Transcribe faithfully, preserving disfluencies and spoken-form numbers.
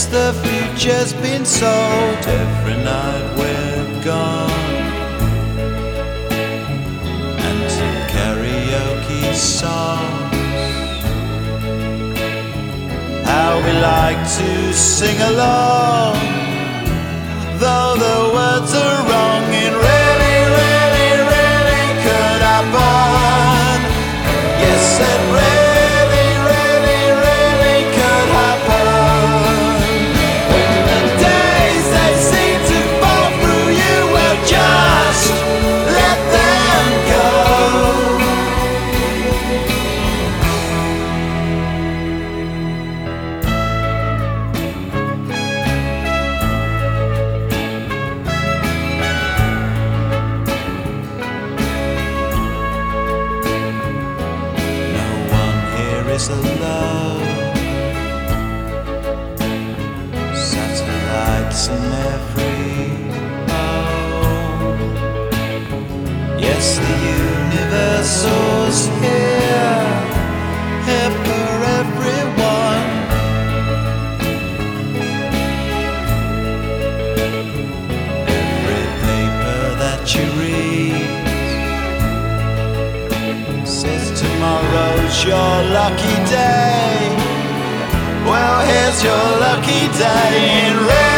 the future's been sold. Every night we're gone, and some karaoke songs. How we like to sing along, though the words are wrong. It really, really, really could happen. Yes, it really, really, really could happen. When the days they seem to fall through you, well, just let them go. Is alone, satellites in every home. Yes, the universe was here, here for everyone. Every paper that you read says tomorrow's your lucky day. Well, here's your lucky day in red.